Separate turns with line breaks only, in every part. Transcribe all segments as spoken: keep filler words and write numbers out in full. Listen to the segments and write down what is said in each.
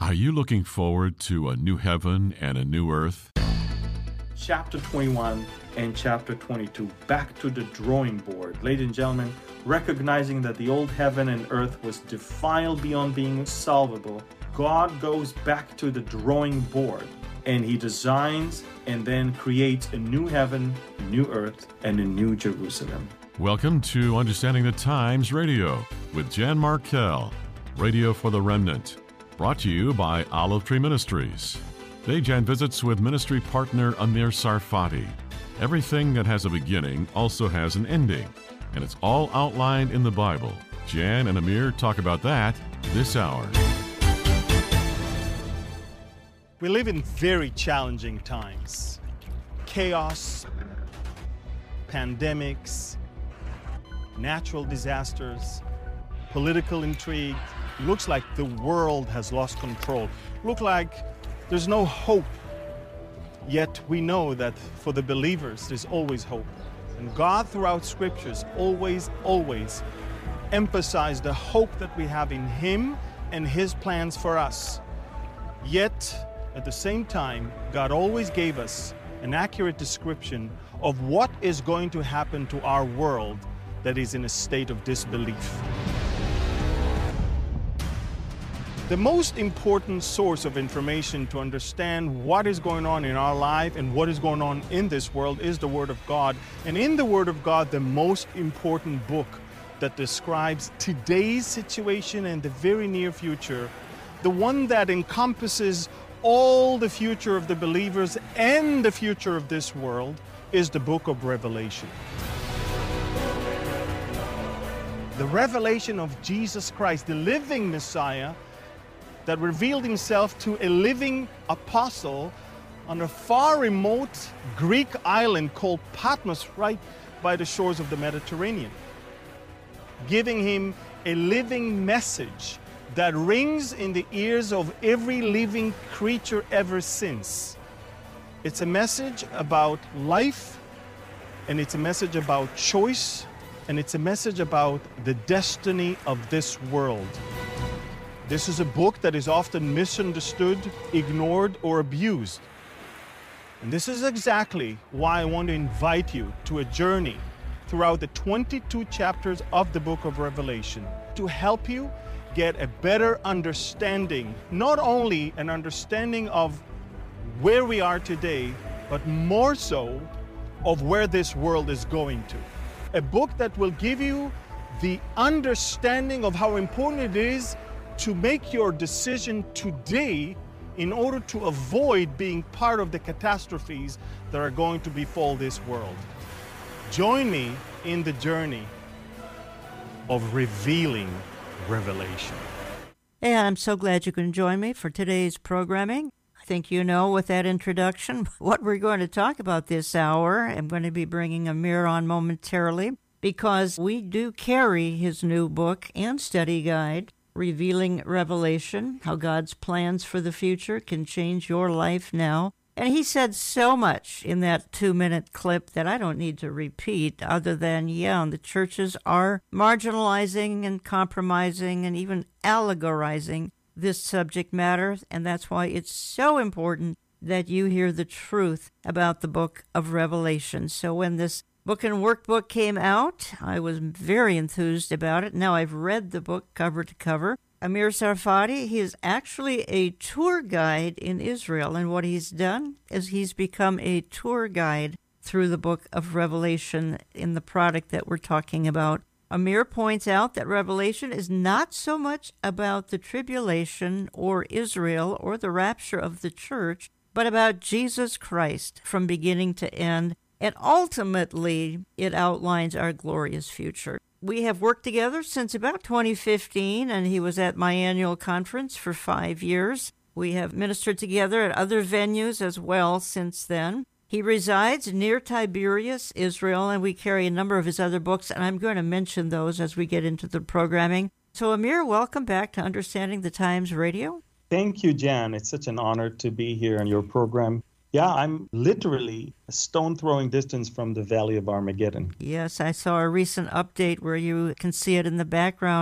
Are you looking forward to a new heaven and a new earth?
Chapter twenty-one and chapter twenty-two, back to the drawing board. Ladies and gentlemen, recognizing that the old heaven and earth was defiled beyond being solvable, God goes back to the drawing board and he designs and then creates a new heaven, a new earth, and a new Jerusalem.
Welcome to Understanding the Times Radio with Jan Markell, Radio for the Remnant, brought to you by Olive Tree Ministries. Today, Jan visits with ministry partner Amir Tsarfati. Everything that has a beginning also has an ending, and it's all outlined in the Bible. Jan and Amir talk about that this hour.
We live in very challenging times. Chaos, pandemics, natural disasters, political intrigue. It looks like the world has lost control. Look like there's no hope. Yet we know that for the believers, there's always hope. And God throughout scriptures always, always emphasized the hope that we have in Him and His plans for us. Yet, at the same time, God always gave us an accurate description of what is going to happen to our world that is in a state of disbelief. The most important source of information to understand what is going on in our life and what is going on in this world is the Word of God. And in the Word of God, the most important book that describes today's situation and the very near future, the one that encompasses all the future of the believers and the future of this world, is the book of Revelation. The revelation of Jesus Christ, the living Messiah, that revealed himself to a living apostle on a far remote Greek island called Patmos, right by the shores of the Mediterranean, giving him a living message that rings in the ears of every living creature ever since. It's a message about life, and it's a message about choice, and it's a message about the destiny of this world. This is a book that is often misunderstood, ignored, or abused. And this is exactly why I want to invite you to a journey throughout the twenty-two chapters of the book of Revelation to help you get a better understanding, not only an understanding of where we are today, but more so of where this world is going to. A book that will give you the understanding of how important it is to make your decision today in order to avoid being part of the catastrophes that are going to befall this world. Join me in the journey of revealing Revelation.
Hey, I'm so glad you can join me for today's programming. I think you know with that introduction what we're going to talk about this hour. I'm going to be bringing Amir on momentarily because we do carry his new book and study guide, Revealing Revelation, How God's Plans for the Future Can Change Your Life Now. And he said so much in that two-minute clip that I don't need to repeat other than, yeah, the churches are marginalizing and compromising and even allegorizing this subject matter, and that's why it's so important that you hear the truth about the book of Revelation. So when this book and workbook came out, I was very enthused about it. Now I've read the book cover to cover. Amir Tsarfati, he is actually a tour guide in Israel, and what he's done is he's become a tour guide through the book of Revelation in the product that we're talking about. Amir points out that Revelation is not so much about the tribulation or Israel or the rapture of the church, but about Jesus Christ from beginning to end, and ultimately it outlines our glorious future. We have worked together since about twenty fifteen, and he was at my annual conference for five years. We have ministered together at other venues as well since then. He resides near Tiberias, Israel, and we carry a number of his other books, and I'm going to mention those as we get into the programming. So, Amir, welcome back to Understanding the Times Radio.
Thank you, Jan. It's such an honor to be here on your program. Yeah, I'm literally a stone-throwing distance from the Valley of Armageddon.
Yes, I saw a recent update where you can see it in the background.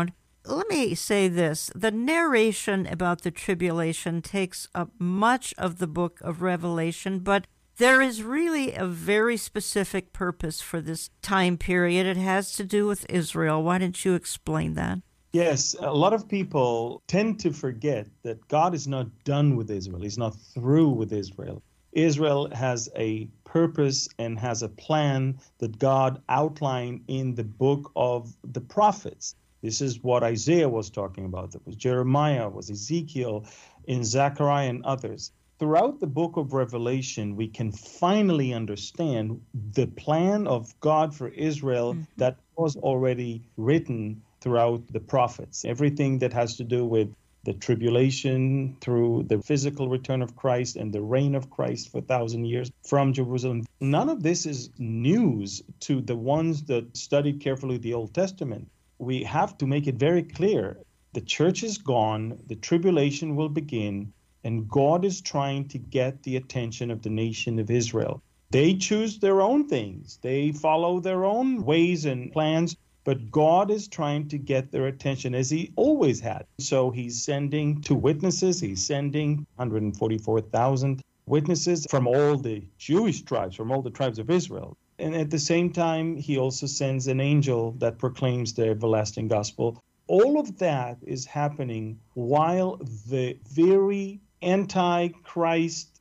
let me say this. The narration about the tribulation takes up much of the book of Revelation, but there is really a very specific purpose for this time period. It has to do with Israel. Why don't you explain that?
Yes, a lot of people tend to forget that God is not done with Israel. He's not through with Israel. Israel has a purpose and has a plan that God outlined in the book of the prophets. This is what Isaiah was talking about. That was Jeremiah, was Ezekiel, in Zechariah and others. Throughout the book of Revelation, we can finally understand the plan of God for Israel mm-hmm. that was already written throughout the prophets. Everything that has to do with the tribulation through the physical return of Christ and the reign of Christ for a thousand years from Jerusalem. None of this is news to the ones that studied carefully the Old Testament. We have to make it very clear. The church is gone, the tribulation will begin, and God is trying to get the attention of the nation of Israel. They choose their own things. They follow their own ways and plans. But God is trying to get their attention, as he always had. So he's sending two witnesses. He's sending one hundred forty-four thousand witnesses from all the Jewish tribes, from all the tribes of Israel. And at the same time, he also sends an angel that proclaims the everlasting gospel. All of that is happening while the very anti-Christ,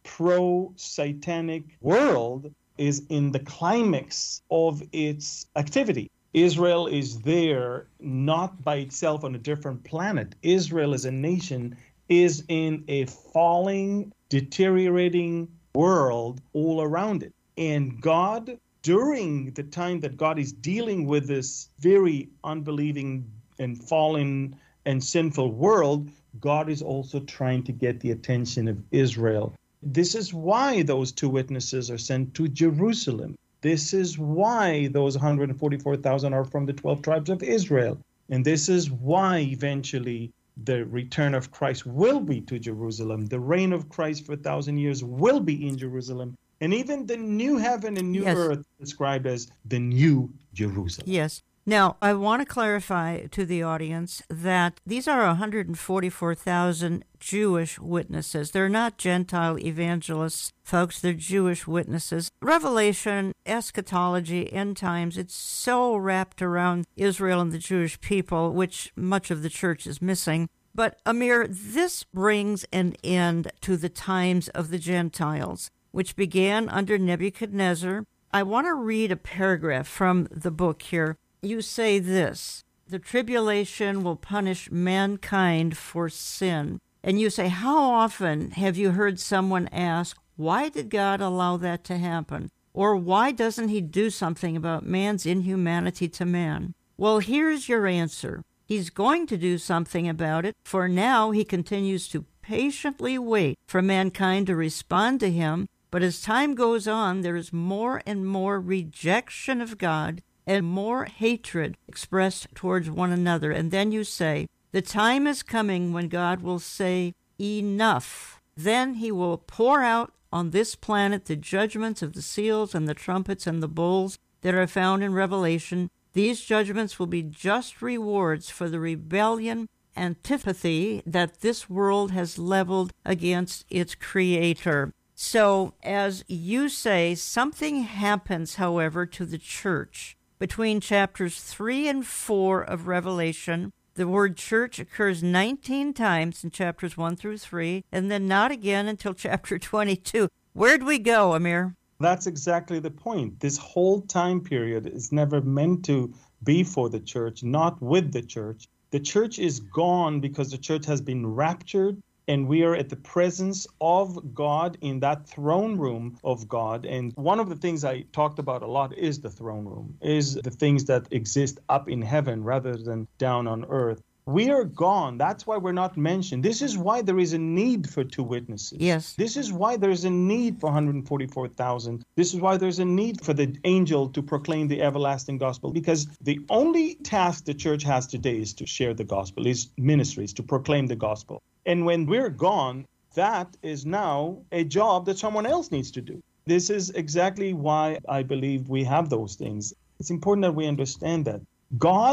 pro-satanic world is in the climax of its activity. Israel is there not by itself on a different planet. Israel as a nation is in a falling, deteriorating world all around it. And God, during the time that God is dealing with this very unbelieving and fallen and sinful world, God is also trying to get the attention of Israel. This is why those two witnesses are sent to Jerusalem. This is why those one hundred forty-four thousand are from the twelve tribes of Israel. And this is why eventually the return of Christ will be to Jerusalem. The reign of Christ for a thousand years will be in Jerusalem. And even the new heaven and new yes. earth described as the new Jerusalem.
Yes. Now, I want to clarify to the audience that these are one hundred forty-four thousand Jewish witnesses. They're not Gentile evangelists, folks. They're Jewish witnesses. Revelation, eschatology, end times, it's so wrapped around Israel and the Jewish people, which much of the church is missing. But, Amir, this brings an end to the times of the Gentiles, which began under Nebuchadnezzar. I want to read a paragraph from the book here. You say this: the tribulation will punish mankind for sin. And you say, how often have you heard someone ask, why did God allow that to happen? Or why doesn't he do something about man's inhumanity to man? Well, here's your answer. He's going to do something about it, for now he continues to patiently wait for mankind to respond to him. But as time goes on, there is more and more rejection of God and more hatred expressed towards one another. And then you say, the time is coming when God will say, enough. Then he will pour out on this planet the judgments of the seals and the trumpets and the bowls that are found in Revelation. These judgments will be just rewards for the rebellion, antipathy that this world has leveled against its creator. So, as you say, something happens, however, to the church. Between chapters three and four of Revelation, the word church occurs nineteen times in chapters one through three, and then not again until chapter twenty-two. Where'd we go, Amir?
That's exactly the point. This whole time period is never meant to be for the church, not with the church. The church is gone because the church has been raptured, and we are at the presence of God in that throne room of God. And one of the things I talked about a lot is the throne room, is the things that exist up in heaven rather than down on earth. We are gone. That's why we're not mentioned. This is why there is a need for two witnesses.
Yes.
This is why there's a need for one hundred forty-four thousand. This is why there's a need for the angel to proclaim the everlasting gospel, because the only task the church has today is to share the gospel, is ministries, to proclaim the gospel. And when we're gone, that is now a job that someone else needs to do. This is exactly why I believe we have those things. It's important that we understand that God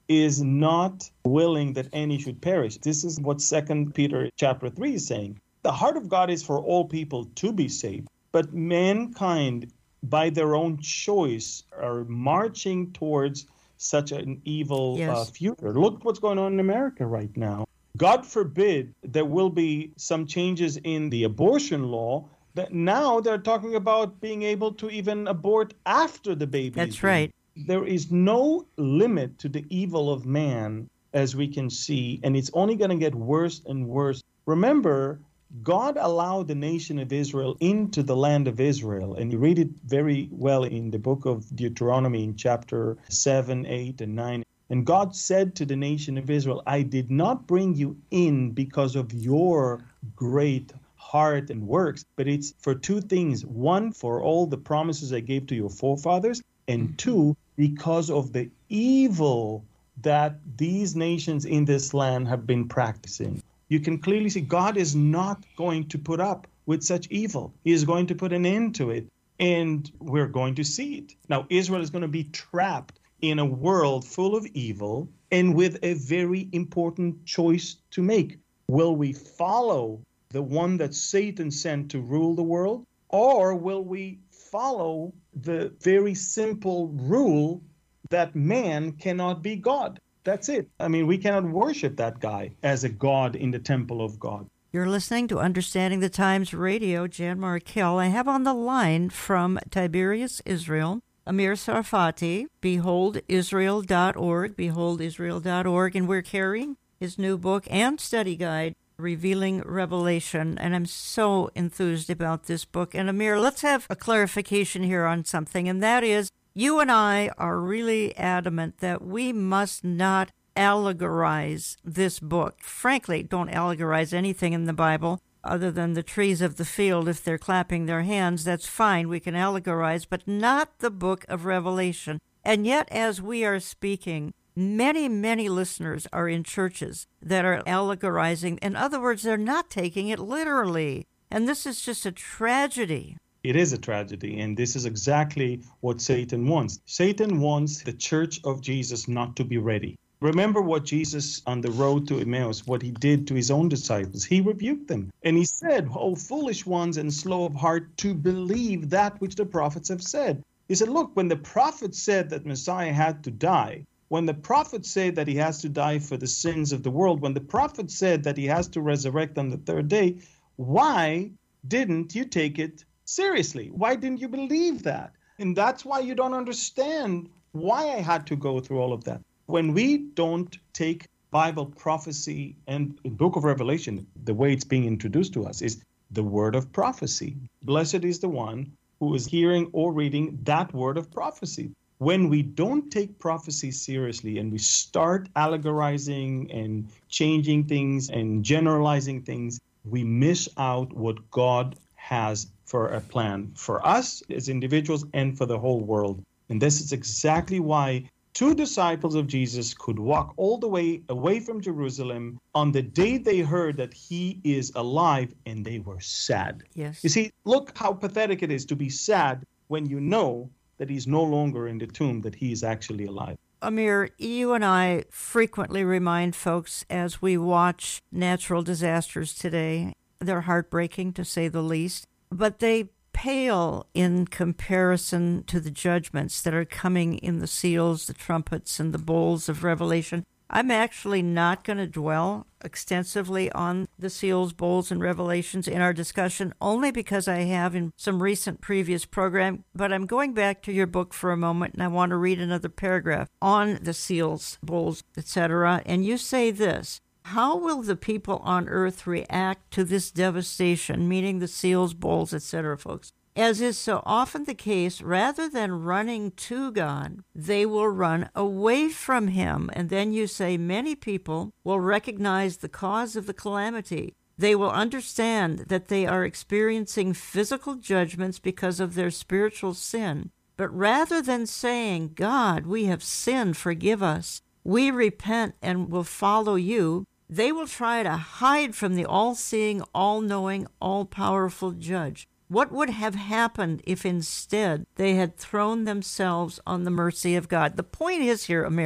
is not willing that any should perish. This is what Second Peter chapter three is saying. The heart of God is for all people to be saved, but mankind, by their own choice, are marching towards such an evil
Yes.
uh, future. Look what's going on in America right now. God forbid there will be some changes in the abortion law, that now they're talking about being able to even abort after the baby.
That's right.
There is no limit to the evil of man, as we can see, and it's only going to get worse and worse. Remember, God allowed the nation of Israel into the land of Israel, and you read it very well in the book of Deuteronomy in chapter seven, eight, and nine. And God said to the nation of Israel, I did not bring you in because of your great heart and works, but it's for two things. One, for all the promises I gave to your forefathers, and two, because of the evil that these nations in this land have been practicing. You can clearly see God is not going to put up with such evil. He is going to put an end to it, and we're going to see it. Now, Israel is going to be trapped in a world full of evil and with a very important choice to make. Will we follow the one that Satan sent to rule the world, or will we follow the very simple rule that man cannot be God? That's it. I mean, we cannot worship that guy as a God in the temple of God.
You're listening to Understanding the Times Radio. Jan Markell. I have on the line from Tiberias, Israel, Amir Tsarfati, behold israel dot org, behold israel dot org, and we're carrying his new book and study guide, Revealing Revelation, and I'm so enthused about this book. And Amir, let's have a clarification here on something, and that is, you and I are really adamant that we must not allegorize this book. Frankly, don't allegorize anything in the Bible other than the trees of the field. If they're clapping their hands, that's fine. We can allegorize, but not the book of Revelation. And yet, as we are speaking, many, many listeners are in churches that are allegorizing. In other words, they're not taking it literally. And this is just a tragedy.
It is a tragedy, and this is exactly what Satan wants. Satan wants the church of Jesus not to be ready. Remember what Jesus on the road to Emmaus, what he did to his own disciples. He rebuked them, and he said, "O foolish ones and slow of heart to believe that which the prophets have said." He said, look, when the prophets said that Messiah had to die, when the prophets said that he has to die for the sins of the world, when the prophets said that he has to resurrect on the third day, why didn't you take it seriously? Why didn't you believe that? And that's why you don't understand why I had to go through all of that. When we don't take Bible prophecy and the book of Revelation, the way it's being introduced to us is the word of prophecy. Blessed is the one who is hearing or reading that word of prophecy. When we don't take prophecy seriously and we start allegorizing and changing things and generalizing things, we miss out what God has for a plan for us as individuals and for the whole world. And this is exactly why two disciples of Jesus could walk all the way away from Jerusalem on the day they heard that he is alive, and they were sad.
Yes.
You see, look how pathetic it is to be sad when you know that he's no longer in the tomb, that he is actually alive.
Amir, you and I frequently remind folks as we watch natural disasters today, they're heartbreaking to say the least, but they pale in comparison to the judgments that are coming in the seals, the trumpets, and the bowls of Revelation. I'm actually not going to dwell extensively on the seals, bowls, and revelations in our discussion, only because I have in some recent previous program, but I'm going back to your book for a moment, and I want to read another paragraph on the seals, bowls, et cetera. And you say this: how will the people on earth react to this devastation, meaning the seals, bowls, et cetera, folks? As is so often the case, rather than running to God, they will run away from him. And then you say many people will recognize the cause of the calamity. They will understand that they are experiencing physical judgments because of their spiritual sin. But rather than saying, God, we have sinned, forgive us, we repent and will follow you, they will try to hide from the all-seeing, all-knowing, all-powerful judge. What would have happened if instead they had thrown themselves on the mercy of God? The point is here, Amir,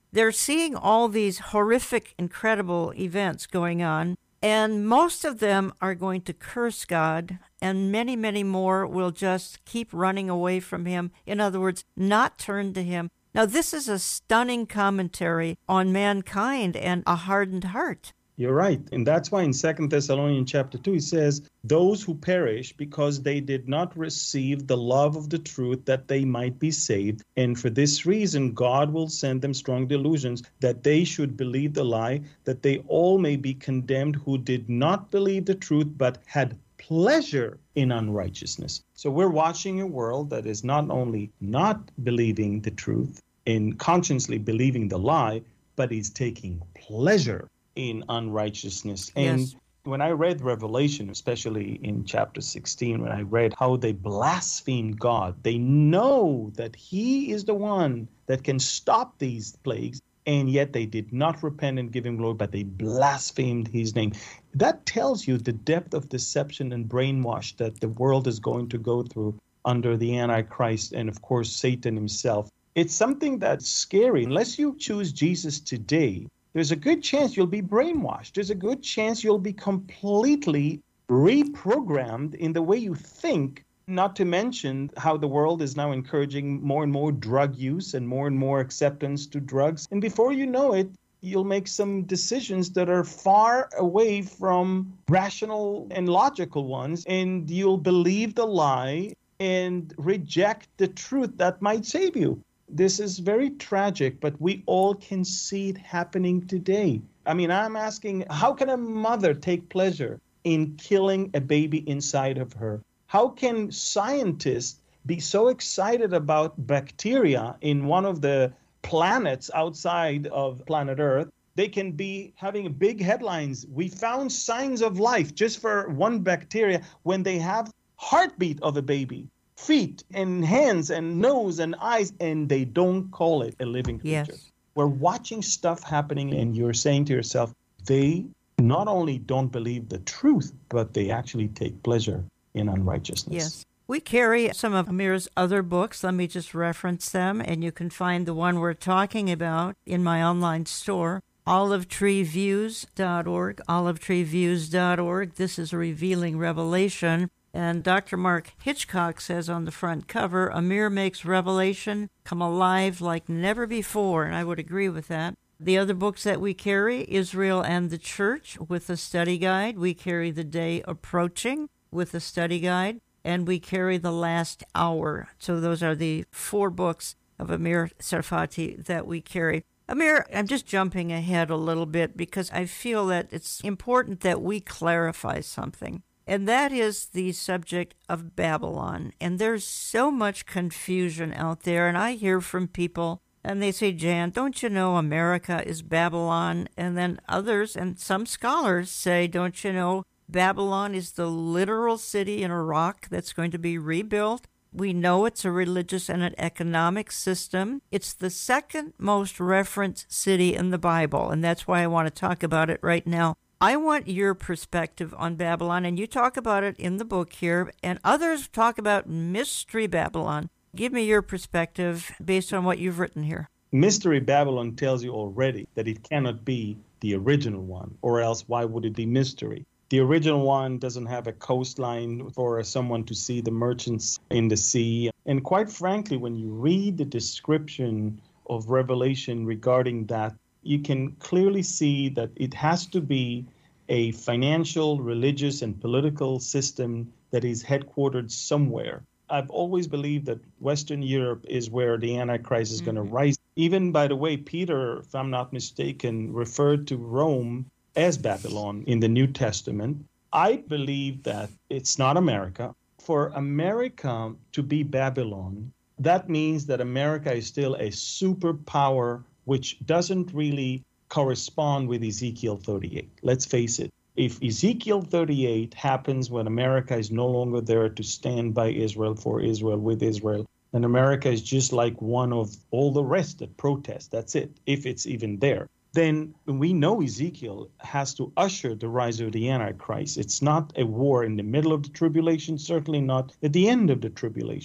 they're seeing all these horrific, incredible events going on, and most of them are going to curse God, and many, many more will just keep running away from him. In other words, not turn to him. Now, this is a stunning commentary on mankind and a hardened heart.
You're right. And that's why in Second Thessalonians chapter two, it says, those who perish because they did not receive the love of the truth that they might be saved. And for this reason, God will send them strong delusions that they should believe the lie, that they all may be condemned who did not believe the truth, but had pleasure in unrighteousness. So we're watching a world that is not only not believing the truth and consciously believing the lie, but is taking pleasure in unrighteousness. And
Yes.
when I read Revelation, especially in chapter sixteen, when I read how they blasphemed God, they know that he is the one that can stop these plagues, and yet they did not repent and give him glory, but they blasphemed his name. That tells you the depth of deception and brainwash that the world is going to go through under the Antichrist and, of course, Satan himself. It's something that's scary. Unless you choose Jesus today, there's a good chance you'll be brainwashed. There's a good chance you'll be completely reprogrammed in the way you think, not to mention how the world is now encouraging more and more drug use and more and more acceptance to drugs. And before you know it, you'll make some decisions that are far away from rational and logical ones, and you'll believe the lie and reject the truth that might save you. This is very tragic, but we all can see it happening today. I mean, I'm asking, how can a mother take pleasure in killing a baby inside of her? How can scientists be so excited about bacteria in one of the planets outside of planet Earth? They can be having big headlines. We found signs of life just for one bacteria when they have heartbeat of a baby, feet and hands and nose and eyes, and they don't call it a living creature.
Yes.
We're watching stuff happening, and you're saying to yourself, they not only don't believe the truth, but they actually take pleasure in unrighteousness.
Yes. We carry some of Amir's other books. Let me just reference them, and you can find the one we're talking about in my online store, olive tree views dot org, olive tree views dot org. This is Revealing Revelation. And Doctor Mark Hitchcock says on the front cover, Amir makes Revelation come alive like never before, and I would agree with that. The other books that we carry, Israel and the Church with a study guide. We carry The Day Approaching with a study guide, and we carry The Last Hour. So those are the four books of Amir Tsarfati that we carry. Amir, I'm just jumping ahead a little bit because I feel that it's important that we clarify something. And that is the subject of Babylon. And there's so much confusion out there. And I hear from people, and they say, Jan, don't you know America is Babylon? And then others, and some scholars say, don't you know Babylon is the literal city in Iraq that's going to be rebuilt? We know it's a religious and an economic system. It's the second most referenced city in the Bible, and that's why I want to talk about it right now. I want your perspective on Babylon, and you talk about it in the book here, and others talk about Mystery Babylon. Give me your perspective based on what you've written here.
Mystery Babylon tells you already that it cannot be the original one, or else why would it be mystery? The original one doesn't have a coastline for someone to see the merchants in the sea. And quite frankly, when you read the description of Revelation regarding that, you can clearly see that it has to be a financial, religious, and political system that is headquartered somewhere. I've always believed that Western Europe is where the Antichrist is mm-hmm. going to rise. Even, by the way, Peter, if I'm not mistaken, referred to Rome as Babylon in the New Testament. I believe that it's not America. For America to be Babylon, that means that America is still a superpower, which doesn't really correspond with Ezekiel thirty-eight. Let's face it. If Ezekiel thirty-eight happens when America is no longer there to stand by Israel, for Israel, with Israel, and America is just like one of all the rest that protest, that's it, if it's even there, then we know Ezekiel has to usher the rise of the Antichrist. It's not a war in the middle of the tribulation, certainly not at the end of the tribulation.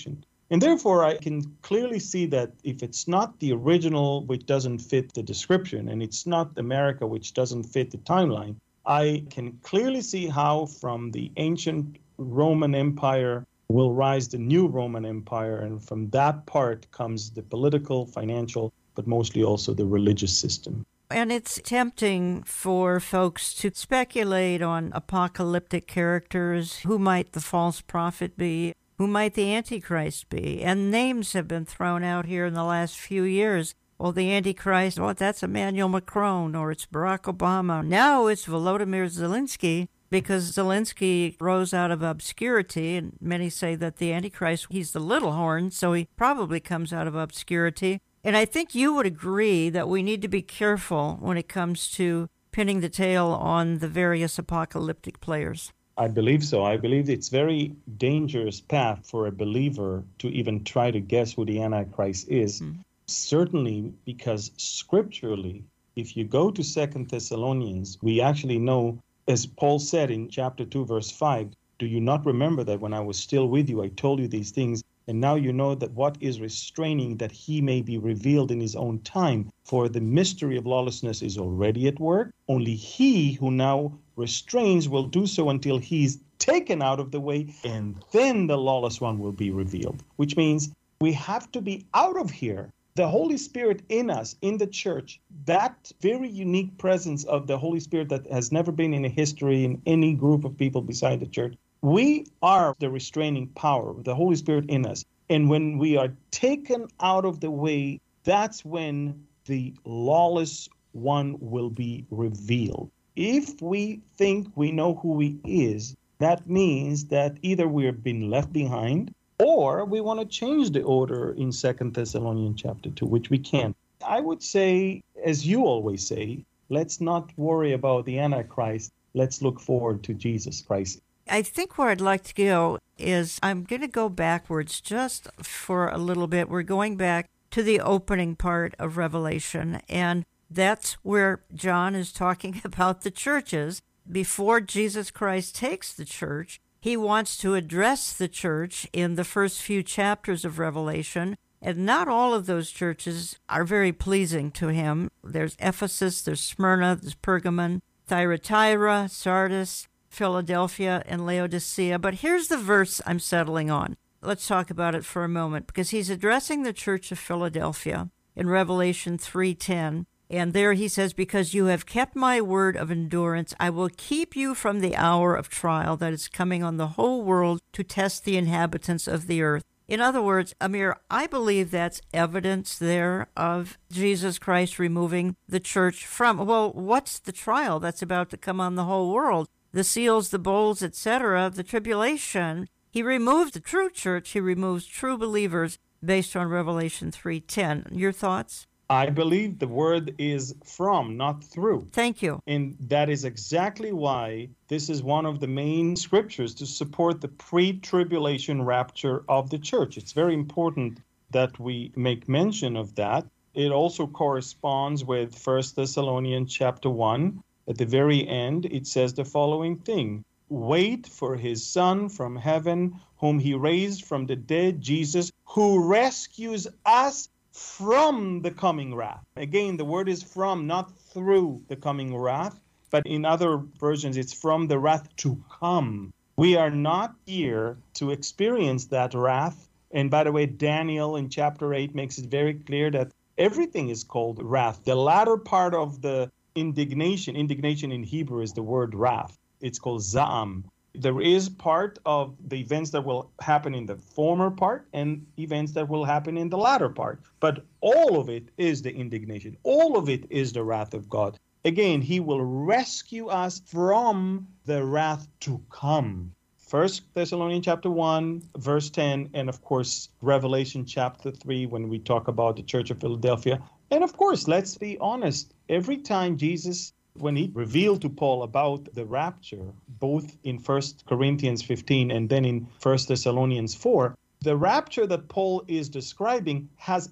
And therefore, I can clearly see that if it's not the original, which doesn't fit the description, and it's not America, which doesn't fit the timeline, I can clearly see how from the ancient Roman Empire will rise the new Roman Empire, and from that part comes the political, financial, but mostly also the religious system.
And it's tempting for folks to speculate on apocalyptic characters. Who might the false prophet be? Who might the Antichrist be? And names have been thrown out here in the last few years. Well, the Antichrist, oh, that's Emmanuel Macron, or it's Barack Obama. Now it's Volodymyr Zelensky, because Zelensky rose out of obscurity, and many say that the Antichrist, he's the little horn, so he probably comes out of obscurity. And I think you would agree that we need to be careful when it comes to pinning the tail on the various apocalyptic players.
I believe so. I believe it's very dangerous path for a believer to even try to guess who the Antichrist is. Mm-hmm. Certainly because scripturally, if you go to Second Thessalonians, we actually know, as Paul said in chapter two, verse five, do you not remember that when I was still with you, I told you these things? And now you know that what is restraining, that he may be revealed in his own time. For the mystery of lawlessness is already at work. Only he who now restrains will do so until he's taken out of the way, and then the lawless one will be revealed. Which means we have to be out of here. The Holy Spirit in us, in the church, that very unique presence of the Holy Spirit that has never been in a history in any group of people beside the church, we are the restraining power, the Holy Spirit in us. And when we are taken out of the way, that's when the lawless one will be revealed. If we think we know who he is, that means that either we have been left behind, or we want to change the order in Second Thessalonians chapter two, which we can't. I would say, as you always say, let's not worry about the Antichrist. Let's look forward to Jesus Christ.
I think where I'd like to go is I'm going to go backwards just for a little bit. We're going back to the opening part of Revelation, and that's where John is talking about the churches. Before Jesus Christ takes the church, he wants to address the church in the first few chapters of Revelation, and not all of those churches are very pleasing to him. There's Ephesus, there's Smyrna, there's Pergamon, Thyatira, Sardis, Philadelphia, and Laodicea. But here's the verse I'm settling on. Let's talk about it for a moment, because he's addressing the church of Philadelphia in Revelation three ten. And there he says, because you have kept my word of endurance, I will keep you from the hour of trial that is coming on the whole world to test the inhabitants of the earth. In other words, Amir, I believe that's evidence there of Jesus Christ removing the church from, well, what's the trial that's about to come on the whole world? The seals, the bowls, et cetera, the tribulation. He removes the true church. He removes true believers based on Revelation three ten. Your thoughts?
I believe the word is from, not through.
Thank you.
And that is exactly why this is one of the main scriptures to support the pre-tribulation rapture of the church. It's very important that we make mention of that. It also corresponds with First Thessalonians chapter one. At the very end, it says the following thing: wait for his Son from heaven, whom he raised from the dead, Jesus, who rescues us from the coming wrath. Again, the word is from, not through the coming wrath, but in other versions, it's from the wrath to come. We are not here to experience that wrath. And by the way, Daniel in chapter eight makes it very clear that everything is called wrath. The latter part of the indignation, indignation in Hebrew is the word wrath. It's called za'am. There is part of the events that will happen in the former part and events that will happen in the latter part. But all of it is the indignation. All of it is the wrath of God. Again, he will rescue us from the wrath to come. First Thessalonians chapter one, verse ten, and of course, Revelation chapter three, when we talk about the Church of Philadelphia. And of course, let's be honest, every time Jesus, when he revealed to Paul about the rapture, both in First Corinthians fifteen and then in First Thessalonians four, the rapture that Paul is describing has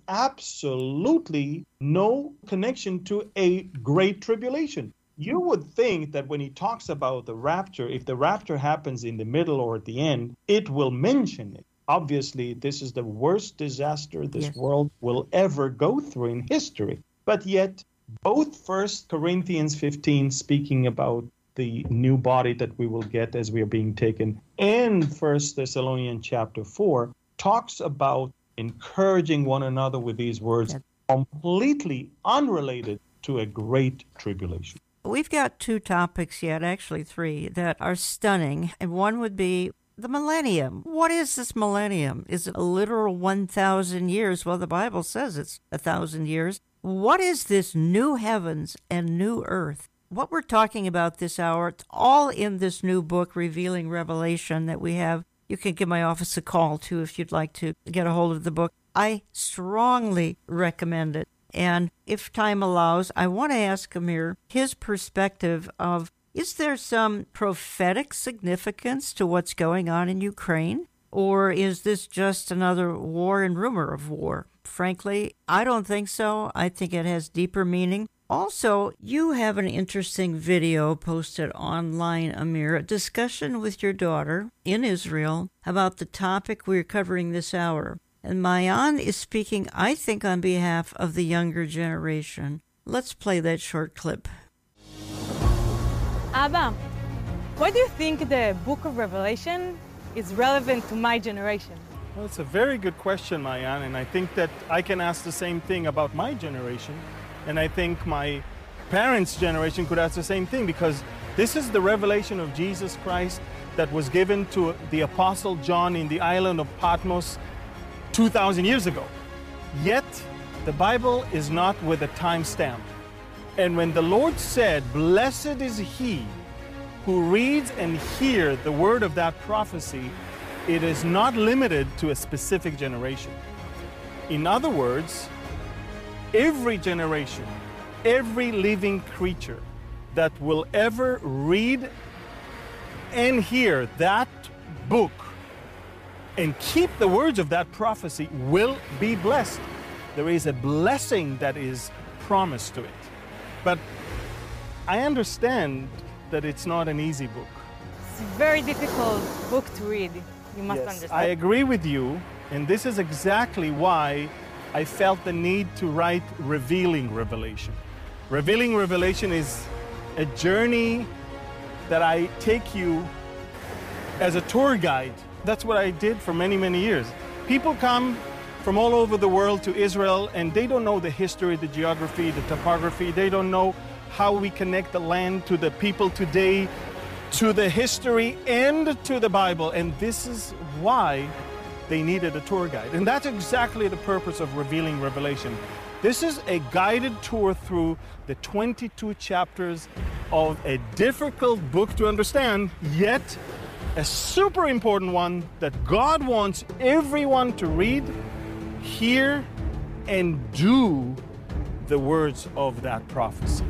absolutely no connection to a great tribulation. You would think that when he talks about the rapture, if the rapture happens in the middle or at the end, it will mention it. Obviously, this is the worst disaster this
Yes.
world will ever go through in history. But yet, both First Corinthians fifteen, speaking about the new body that we will get as we are being taken, and First Thessalonians chapter four, talks about encouraging one another with these words,
Yes.
completely unrelated to a great tribulation.
We've got two topics yet, actually three, that are stunning. And one would be the millennium. What is this millennium? Is it a literal one thousand years? Well, the Bible says it's a thousand years. What is this new heavens and new earth? What we're talking about this hour, it's all in this new book, Revealing Revelation, that we have. You can give my office a call, too, if you'd like to get a hold of the book. I strongly recommend it. And if time allows, I want to ask Amir his perspective of, is there some prophetic significance to what's going on in Ukraine? Or is this just another war and rumor of war? Frankly, I don't think so. I think it has deeper meaning. Also, you have an interesting video posted online, Amir, a discussion with your daughter in Israel about the topic we're covering this hour. And Mayan is speaking, I think, on behalf of the younger generation. Let's play that short clip.
Abba, why do you think the book of Revelation is relevant to my generation?
Well, it's a very good question, Mayan, and I think that I can ask the same thing about my generation, and I think my parents' generation could ask the same thing, because this is the revelation of Jesus Christ that was given to the Apostle John in the island of Patmos two thousand years ago. Yet, the Bible is not with a timestamp. And when the Lord said, "Blessed is he who reads and hears the word of that prophecy," it is not limited to a specific generation. In other words, every generation, every living creature that will ever read and hear that book and keep the words of that prophecy will be blessed. There is a blessing that is promised to it. But I understand that it's not an easy book.
It's a very difficult book to read. You must
Yes,
understand.
I agree with you, and this is exactly why I felt the need to write Revealing Revelation. Revealing Revelation is a journey that I take you as a tour guide. That's what I did for many, many years. People come from all over the world to Israel, and they don't know the history, the geography, the topography. They don't know how we connect the land to the people today, to the history, and to the Bible. And this is why they needed a tour guide. And that's exactly the purpose of Revealing Revelation. This is a guided tour through the twenty-two chapters of a difficult book to understand, yet a super important one that God wants everyone to read, hear, and do the words of that prophecy.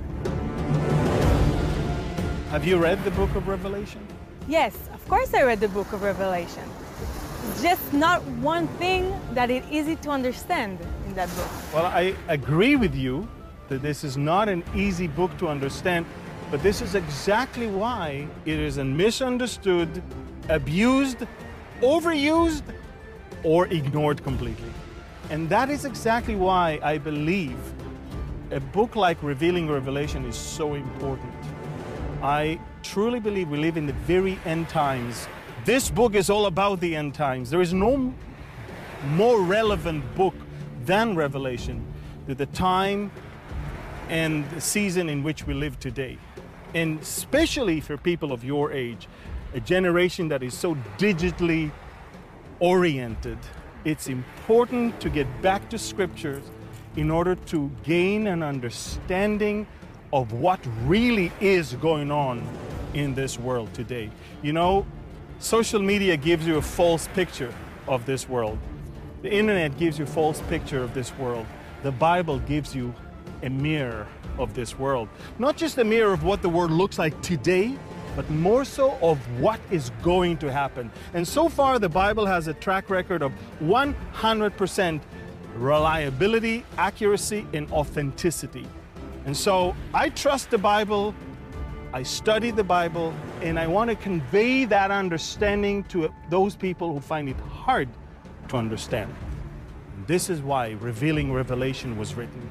Have you read the book of Revelation?
Yes, of course I read the book of Revelation. It's just not one thing that is easy to understand in that book.
Well, I agree with you that this is not an easy book to understand, but this is exactly why it is misunderstood, abused, overused, or ignored completely. And that is exactly why I believe a book like Revealing Revelation is so important. I truly believe we live in the very end times. This book is all about the end times. There is no more relevant book than Revelation to the time and the season in which we live today. And especially for people of your age, a generation that is so digitally oriented, it's important to get back to scriptures in order to gain an understanding of what really is going on in this world today. You know, social media gives you a false picture of this world. The internet gives you a false picture of this world. The Bible gives you a mirror of this world. Not just a mirror of what the world looks like today, but more so of what is going to happen. And so far, the Bible has a track record of one hundred percent reliability, accuracy, and authenticity. And so I trust the Bible I study the Bible, and I want to convey that understanding to those people who find it hard to understand. And this is why Revealing Revelation was written.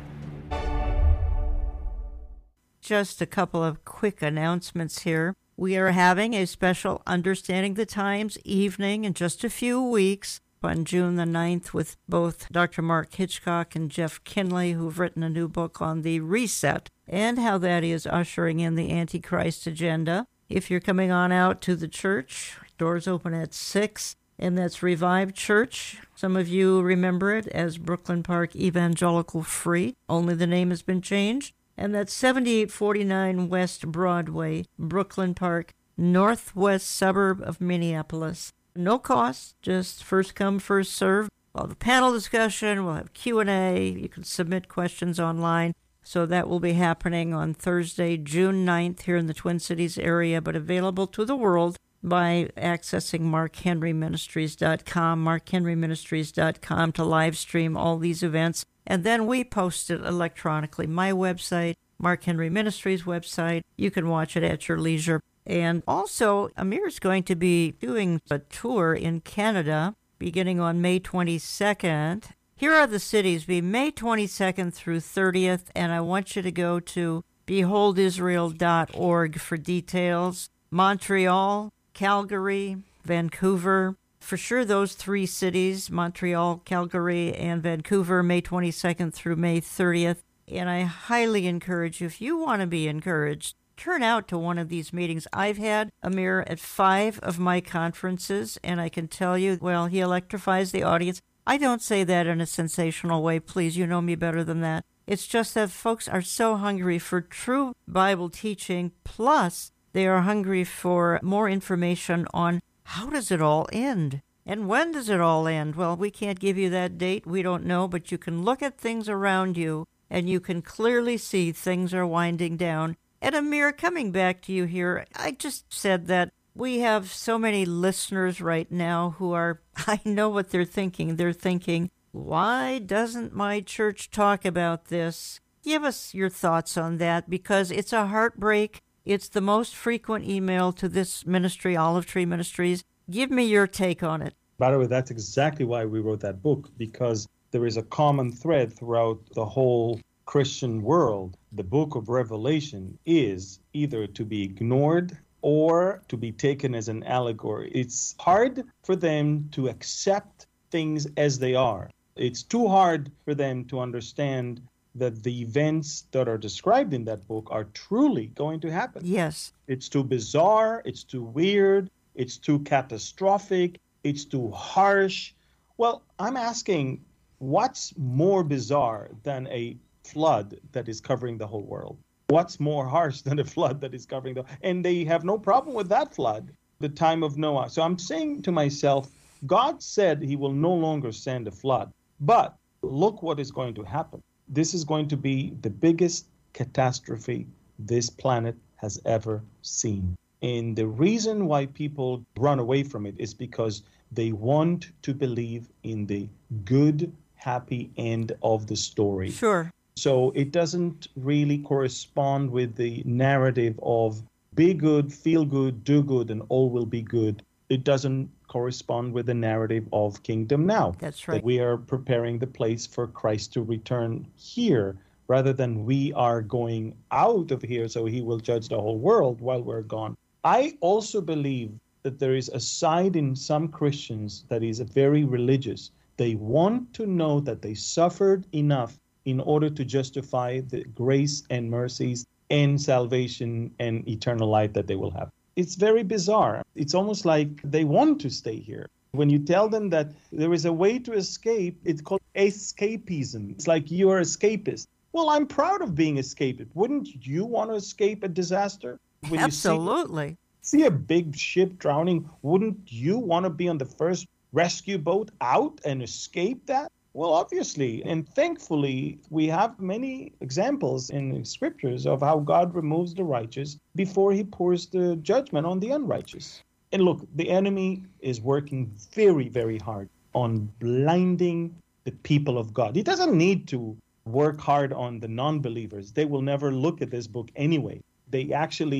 Just a couple of quick announcements here. We are having a special Understanding the Times evening in just a few weeks on June the ninth with both Doctor Mark Hitchcock and Jeff Kinley, who've written a new book on the reset and how that is ushering in the Antichrist agenda. If you're coming on out to the church, doors open at six, and that's Revived Church. Some of you remember it as Brooklyn Park Evangelical Free, only the name has been changed. And that's seventy-eight forty-nine West Broadway, Brooklyn Park, northwest suburb of Minneapolis. No cost, just first come, first serve. We'll have a panel discussion, we'll have Q and A, you can submit questions online. So that will be happening on Thursday, June ninth here in the Twin Cities area, but available to the world by accessing mark henry ministries dot com, mark henry ministries dot com to live stream all these events. And then we post it electronically. My website, Mark Henry Ministries website. You can watch it at your leisure. And also, Amir is going to be doing a tour in Canada beginning on May twenty-second. Here are the cities, be May twenty-second through thirtieth, and I want you to go to behold israel dot org for details. Montreal, Calgary, Vancouver. For sure, those three cities, Montreal, Calgary, and Vancouver, May twenty-second through May thirtieth. And I highly encourage you, if you want to be encouraged, turn out to one of these meetings. I've had Amir at five of my conferences, and I can tell you, well, he electrifies the audience. I don't say that in a sensational way. Please, you know me better than that. It's just that folks are so hungry for true Bible teaching, plus they are hungry for more information on how does it all end? And when does it all end? Well, we can't give you that date. We don't know, but you can look at things around you, and you can clearly see things are winding down. And Amir, coming back to you here, I just said that we have so many listeners right now who are, I know what they're thinking. They're thinking, why doesn't my church talk about this? Give us your thoughts on that, because it's a heartbreak. It's the most frequent email to this ministry, Olive Tree Ministries. Give me your take on it.
By the way, that's exactly why we wrote that book, because there is a common thread throughout the whole Christian world. The book of Revelation is either to be ignored or to be taken as an allegory. It's hard for them to accept things as they are. It's too hard for them to understand that the events that are described in that book are truly going to happen.
Yes.
It's too bizarre, it's too weird, it's too catastrophic, it's too harsh. Well, I'm asking, what's more bizarre than a flood that is covering the whole world? What's more harsh than a flood that is covering the... And they have no problem with that flood, the time of Noah. So I'm saying to myself, God said he will no longer send a flood, but look what is going to happen. This is going to be the biggest catastrophe this planet has ever seen. And the reason why people run away from it is because they want to believe in the good, happy end of the story.
Sure.
So it doesn't really correspond with the narrative of be good, feel good, do good, and all will be good. It doesn't correspond with the narrative of Kingdom Now.
That's right.
That we are preparing the place for Christ to return here, rather than we are going out of here so he will judge the whole world while we're gone. I also believe that there is a side in some Christians that is very religious. They want to know that they suffered enough in order to justify the grace and mercies and salvation and eternal life that they will have. It's very bizarre. It's almost like they want to stay here. When you tell them that there is a way to escape, it's called escapism. It's like you are escapist. Well, I'm proud of being escapist. Wouldn't you want to escape a disaster? When
Absolutely.
You see, see a big ship drowning, wouldn't you want to be on the first rescue boat out and escape that? Well, obviously, and thankfully, we have many examples in the scriptures of how God removes the righteous before he pours the judgment on the unrighteous. And look, the enemy is working very, very hard on blinding the people of God. He doesn't need to work hard on the non-believers. They will never look at this book anyway. They actually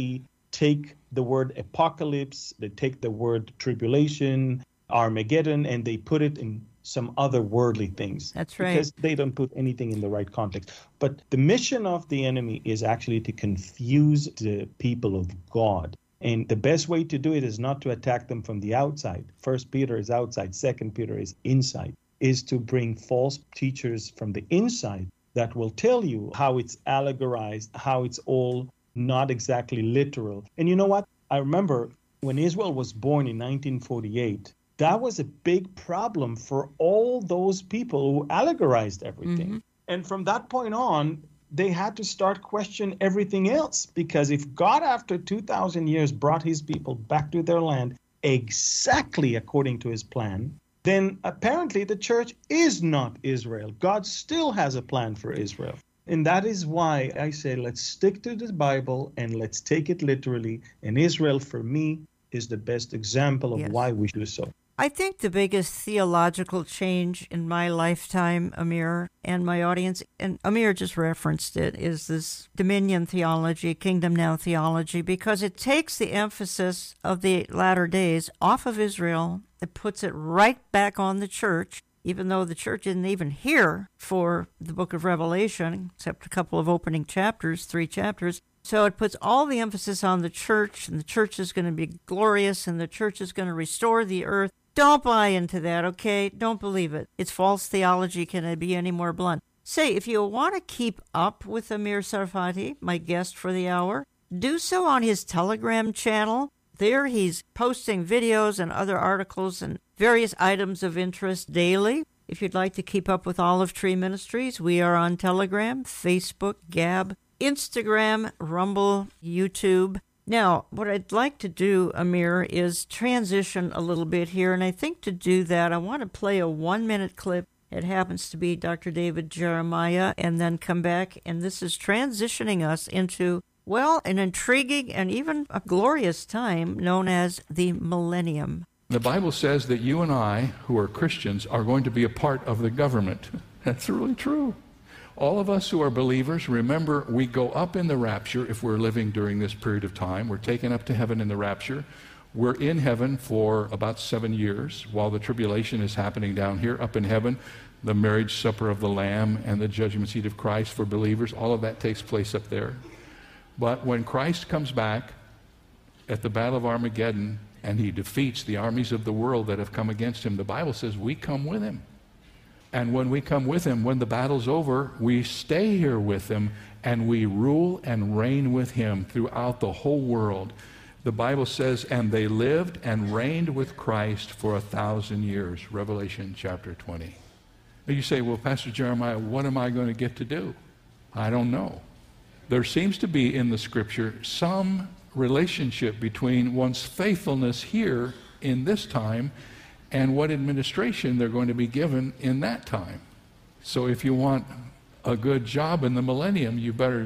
take the word apocalypse, they take the word tribulation, Armageddon, and they put it in some other worldly things.
That's right.
Because they don't put anything in the right context. But the mission of the enemy is actually to confuse the people of God. And the best way to do it is not to attack them from the outside. First Peter is outside, Second Peter is inside, is to bring false teachers from the inside that will tell you how it's allegorized, how it's all not exactly literal. And you know what? I remember when Israel was born in nineteen forty-eight, that was a big problem for all those people who allegorized everything. Mm-hmm. And from that point on, they had to start questioning everything else. Because if God, after two thousand years, brought his people back to their land exactly according to his plan, then apparently the church is not Israel. God still has a plan for Israel. And that is why I say, let's stick to the Bible and let's take it literally. And Israel, for me, is the best example of yes. why we do so.
I think the biggest theological change in my lifetime, Amir, and my audience, and Amir just referenced it, is this dominion theology, kingdom now theology, because it takes the emphasis of the latter days off of Israel. It puts it right back on the church, even though the church isn't even here for the book of Revelation, except a couple of opening chapters, three chapters. So it puts all the emphasis on the church, and the church is going to be glorious, and the church is going to restore the earth. Don't buy into that, okay? Don't believe it. It's false theology. Can I be any more blunt? Say, if you want to keep up with Amir Tsarfati, my guest for the hour, do so on his Telegram channel. There he's posting videos and other articles and various items of interest daily. If you'd like to keep up with Olive Tree Ministries, we are on Telegram, Facebook, Gab, Instagram, Rumble, YouTube. Now, what I'd like to do, Amir, is transition a little bit here, and I think to do that, I want to play a one-minute clip. It happens to be Doctor David Jeremiah, and then come back, and this is transitioning us into, well, an intriguing and even a glorious time known as the millennium.
The Bible says that you and I, who are Christians, are going to be a part of the government. That's really true. All of us who are believers, remember, we go up in the rapture if we're living during this period of time. We're taken up to heaven in the rapture. We're in heaven for about seven years while the tribulation is happening down here. Up in heaven, the marriage supper of the Lamb and the judgment seat of Christ for believers, all of that takes place up there. But when Christ comes back at the Battle of Armageddon and he defeats the armies of the world that have come against him, the Bible says we come with him. And when we come with him, when the battle's over, we stay here with him and we rule and reign with him throughout the whole world. The Bible says, and they lived and reigned with Christ for a thousand years, Revelation chapter twenty. And you say, well, Pastor Jeremiah, what am I going to get to do? I don't know. There seems to be in the scripture some relationship between one's faithfulness here in this time and what administration they're going to be given in that time. So if you want a good job in the millennium, you better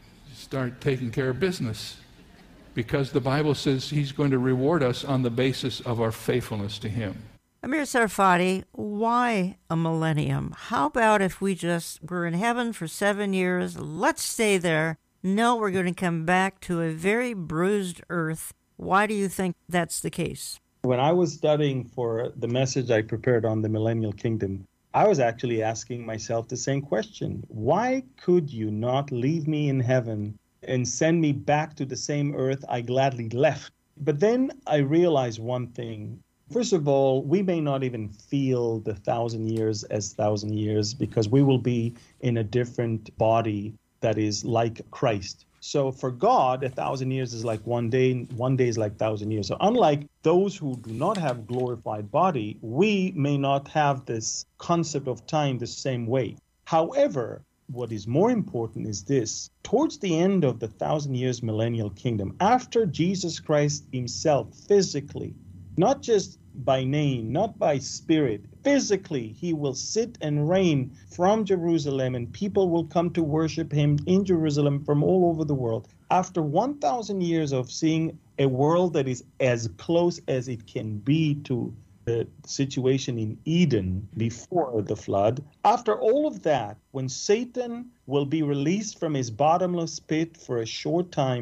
start taking care of business, because the Bible says he's going to reward us on the basis of our faithfulness to him.
Amir Tsarfati, why a millennium? How about if we just were in heaven for seven years, let's stay there. No, we're going to come back to a very bruised earth. Why do you think that's the case?
When I was studying for the message I prepared on the millennial kingdom, I was actually asking myself the same question. Why could you not leave me in heaven and send me back to the same earth I gladly left? But then I realized one thing. First of all, we may not even feel the thousand years as thousand years because we will be in a different body that is like Christ. So for God, a thousand years is like one day, one day is like thousand years. So unlike those who do not have glorified body, we may not have this concept of time the same way. However, what is more important is this. Towards the end of the thousand years millennial kingdom, after Jesus Christ himself physically, not just by name, not by spirit, physically, he will sit and reign from Jerusalem, and people will come to worship him in Jerusalem from all over the world. After one thousand years of seeing a world that is as close as it can be to the situation in Eden before the flood, after all of that, when Satan will be released from his bottomless pit for a short time,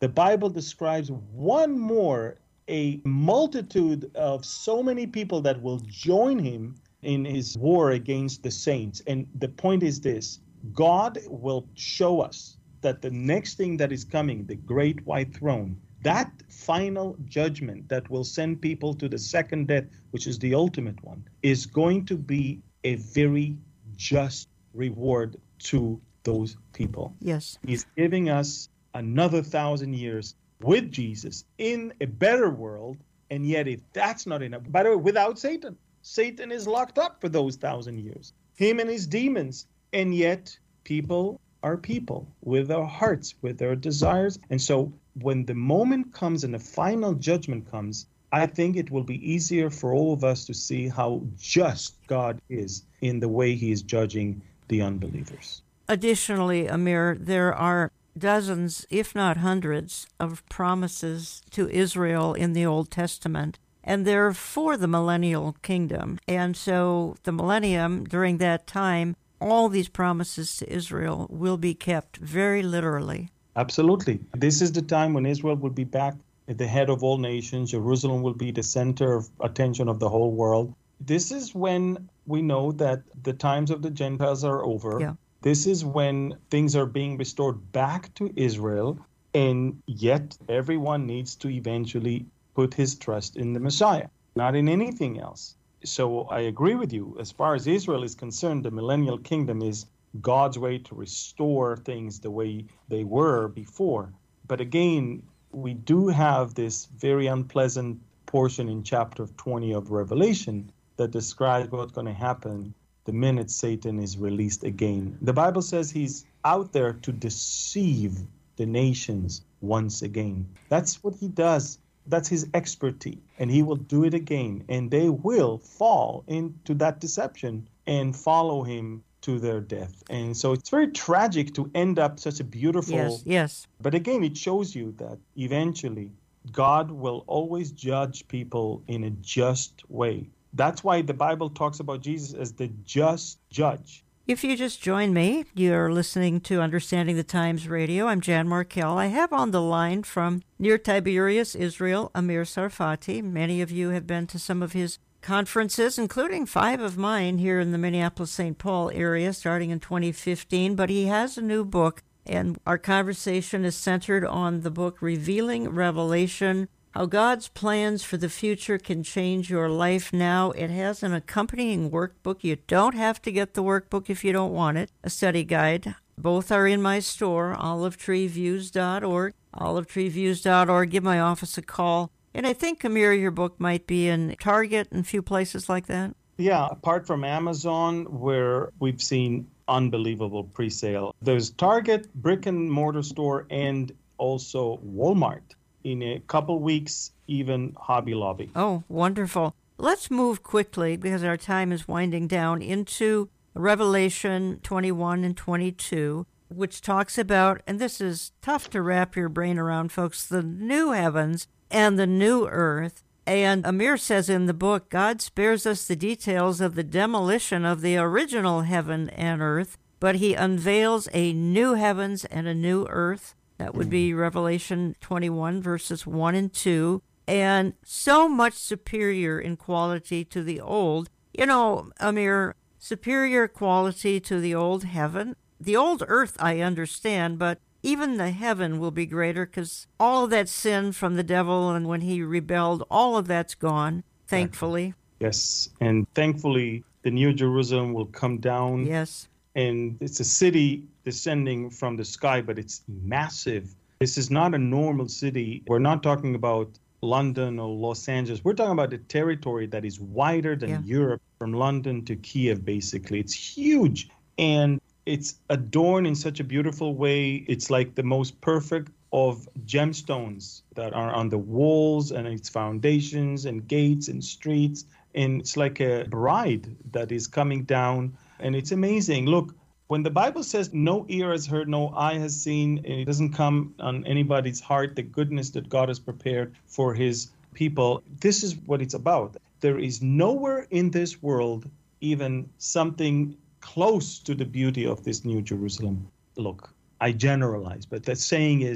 The Bible describes one more, a multitude of so many people that will join him in his war against the saints. And the point is this: God will show us that the next thing that is coming, the great white throne, that final judgment that will send people to the second death, which is the ultimate one, is going to be a very just reward to those people.
Yes.
He's giving us another thousand years with Jesus in a better world, and yet if that's not enough, by the way, without Satan, Satan is locked up for those thousand years, him and his demons, and yet people are people with their hearts, with their desires. And so when the moment comes and the final judgment comes, I think it will be easier for all of us to see how just God is in the way he is judging the unbelievers.
Additionally, Amir, there are dozens, if not hundreds, of promises to Israel in the Old Testament, and they're for the millennial kingdom. And so the millennium, during that time, all these promises to Israel will be kept very literally.
Absolutely. This is the time when Israel will be back at the head of all nations. Jerusalem will be the center of attention of the whole world. This is when we know that the times of the Gentiles are over.
Yeah.
This is when things are being restored back to Israel, and yet everyone needs to eventually put his trust in the Messiah, not in anything else. So I agree with you. As far as Israel is concerned, the millennial kingdom is God's way to restore things the way they were before. But again, we do have this very unpleasant portion in chapter twenty of Revelation that describes what's going to happen the minute Satan is released again. The Bible says he's out there to deceive the nations once again. That's what he does. That's his expertise, and he will do it again, and they will fall into that deception and follow him to their death. And so it's very tragic to end up such a beautiful...
Yes, yes.
But again, it shows you that eventually God will always judge people in a just way. That's why the Bible talks about Jesus as the just judge.
If you just joined me, you're listening to Understanding the Times Radio. I'm Jan Markell. I have on the line from near Tiberias, Israel, Amir Tsarfati. Many of you have been to some of his conferences, including five of mine here in the Minneapolis-Saint Paul area, starting in twenty fifteen. But he has a new book, and our conversation is centered on the book Revealing Revelation, How God's Plans for the Future Can Change Your Life Now. It has an accompanying workbook. You don't have to get the workbook if you don't want it, a study guide. Both are in my store, olive tree views dot org, olive tree views dot org. Give my office a call. And I think, Amir, your book might be in Target and a few places like that.
Yeah, apart from Amazon, where we've seen unbelievable pre-sale. There's Target, brick and mortar store, and also Walmart. In a couple weeks, even Hobby Lobby.
Oh, wonderful. Let's move quickly, because our time is winding down, into Revelation twenty-one and twenty-two, which talks about, and this is tough to wrap your brain around, folks, the new heavens and the new earth. And Amir says in the book, God spares us the details of the demolition of the original heaven and earth, but he unveils a new heavens and a new earth. That would be Revelation twenty-one, verses one and two, and so much superior in quality to the old. You know, Amir, superior quality to the old heaven. The old earth, I understand, but even the heaven will be greater, because all of that sin from the devil and when he rebelled, all of that's gone, thankfully.
Yes, and thankfully, the New Jerusalem will come down.
Yes.
And it's a city descending from the sky, but it's massive. This is not a normal city. We're not talking about London or Los Angeles. We're talking about a territory that is wider than
yeah.
Europe, from London to Kiev, basically. It's huge. And it's adorned in such a beautiful way. It's like the most perfect of gemstones that are on the walls and its foundations and gates and streets. And it's like a bride that is coming down. And it's amazing. Look, when the Bible says no ear has heard, no eye has seen, and it doesn't come on anybody's heart, the goodness that God has prepared for his people, this is what it's about. There is nowhere in this world even something close to the beauty of this New Jerusalem. Look, I generalize, but the saying is that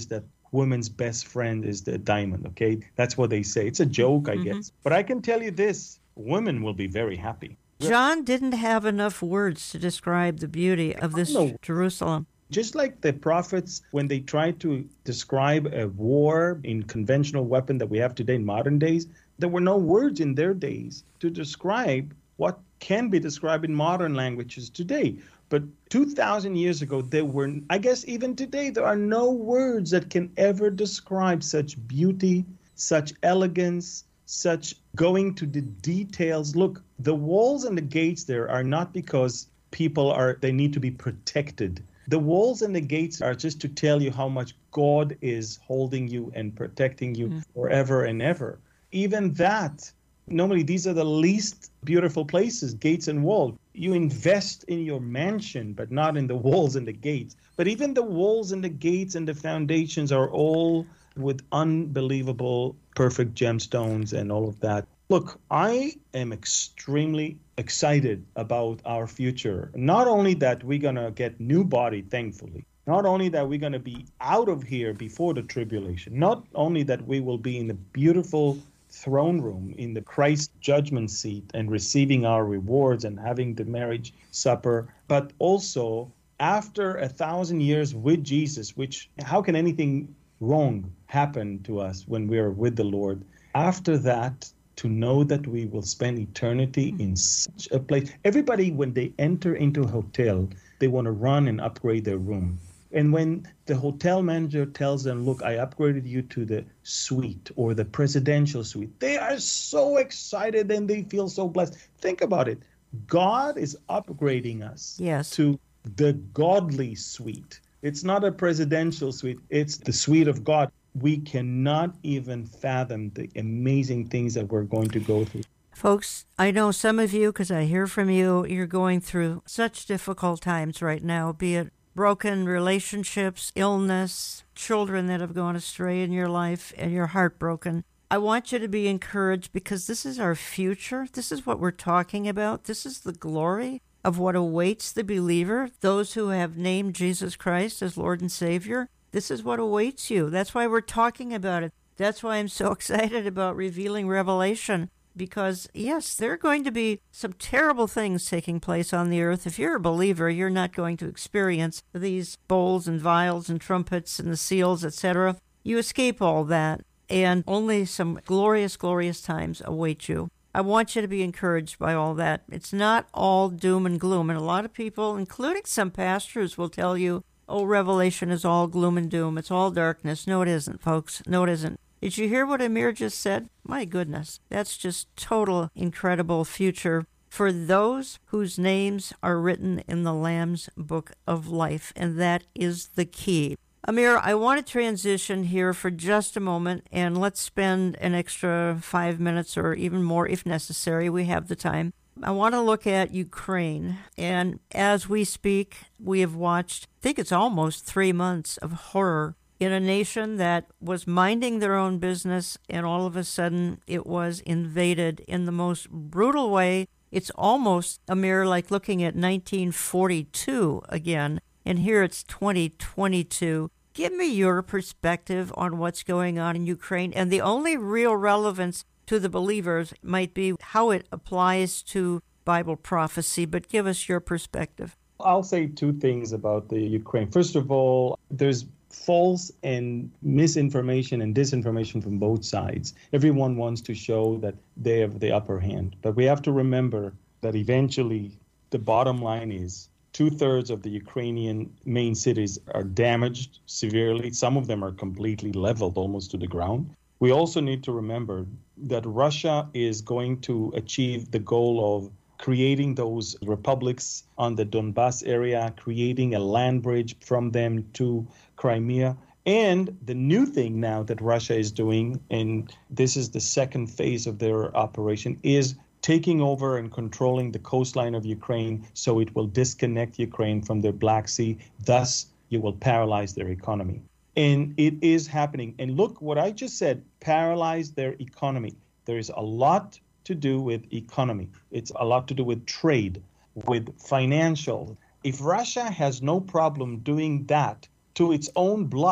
woman's best friend is the diamond, okay? That's what they say. It's a joke, I mm-hmm. guess. But I can tell you this, women will be very happy.
John didn't have enough words to describe the beauty of this Jerusalem.
Just like the prophets, when they tried to describe a war in conventional weapon that we have today in modern days, there were no words in their days to describe what can be described in modern languages today. But two thousand years ago, there were, I guess even today, there are no words that can ever describe such beauty, such elegance, such going to the details. Look, the walls and the gates there are not because people are, they need to be protected. The walls and the gates are just to tell you how much God is holding you and protecting you mm. forever and ever. Even that, normally these are the least beautiful places, gates and walls. You invest in your mansion, but not in the walls and the gates. But even the walls and the gates and the foundations are all with unbelievable, perfect gemstones and all of that. Look, I am extremely excited about our future. Not only that we're going to get new body, thankfully. Not only that we're going to be out of here before the tribulation. Not only that we will be in the beautiful throne room, in the Christ judgment seat and receiving our rewards and having the marriage supper, but also after a thousand years with Jesus, which how can anything wrong happen to us when we are with the Lord? After that, to know that we will spend eternity in such a place. Everybody, when they enter into a hotel, they want to run and upgrade their room. And when the hotel manager tells them, look, I upgraded you to the suite or the presidential suite, they are so excited and they feel so blessed. Think about it. God is upgrading us
yes.
to the godly suite. It's not a presidential suite. It's the suite of God. We cannot even fathom the amazing things that we're going to go through.
Folks, I know some of you, because I hear from you, you're going through such difficult times right now, be it broken relationships, illness, children that have gone astray in your life, and you're heartbroken. I want you to be encouraged because this is our future. This is what we're talking about. This is the glory of what awaits the believer, those who have named Jesus Christ as Lord and Savior. This is what awaits you. That's why we're talking about it. That's why I'm so excited about revealing Revelation. Because, yes, there are going to be some terrible things taking place on the earth. If you're a believer, you're not going to experience these bowls and vials and trumpets and the seals, et cetera. You escape all that, and only some glorious, glorious times await you. I want you to be encouraged by all that. It's not all doom and gloom. And a lot of people, including some pastors, will tell you, oh, Revelation is all gloom and doom. It's all darkness. No, it isn't, folks. No, it isn't. Did you hear what Amir just said? My goodness, that's just total incredible future for those whose names are written in the Lamb's Book of Life, and that is the key. Amir, I want to transition here for just a moment, and let's spend an extra five minutes or even more if necessary. We have the time. I want to look at Ukraine, and as we speak, we have watched, I think it's almost three months of horror in a nation that was minding their own business, and all of a sudden it was invaded in the most brutal way. It's almost, Amir, like looking at nineteen forty-two again, and here it's twenty twenty-two. Give me your perspective on what's going on in Ukraine, and the only real relevance to the believers might be how it applies to Bible prophecy, but give us your perspective.
I'll say two things about the Ukraine. First of all, there's false and misinformation and disinformation from both sides. Everyone wants to show that they have the upper hand. But we have to remember that eventually the bottom line is two-thirds of the Ukrainian main cities are damaged severely. Some of them are completely leveled almost to the ground. We also need to remember that Russia is going to achieve the goal of creating those republics on the Donbas area, creating a land bridge from them to Crimea. And the new thing now that Russia is doing, and this is the second phase of their operation, is taking over and controlling the coastline of Ukraine so it will disconnect Ukraine from the Black Sea. Thus, you will paralyze their economy. And it is happening. And look, what I just said, paralyze their economy. There is a lot to do with economy. It's a lot to do with trade, with financial. If Russia has no problem doing that to its own blood,